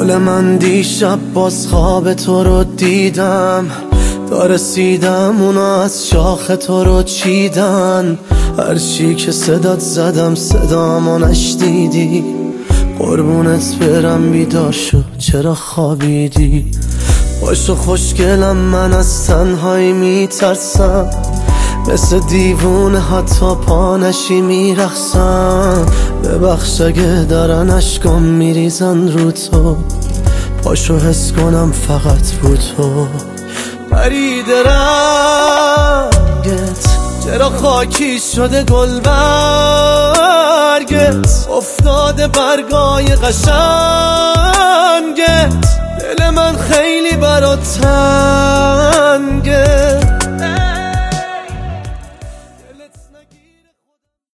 دل من دیشب باز خواب تو رو دیدم، تا رسیدم اونا از شاخ تو رو چیدن. هرچی که صدات زدم صدامو نشنیدی، قربونت برم بیدار شو چرا خوابیدی؟ باشو خوشگلم من از تنهایی میترسم، مثل دیوونه حتی پا نشی میرخصم. ببخش اگه دارن اشکام میریزن رو تو، پاشو حس کنم فقط رو تو. پرید رنگت چرا خاکی شده گل برگت، افتاده برگای قشنگت. دل من خیلی برات تنگه.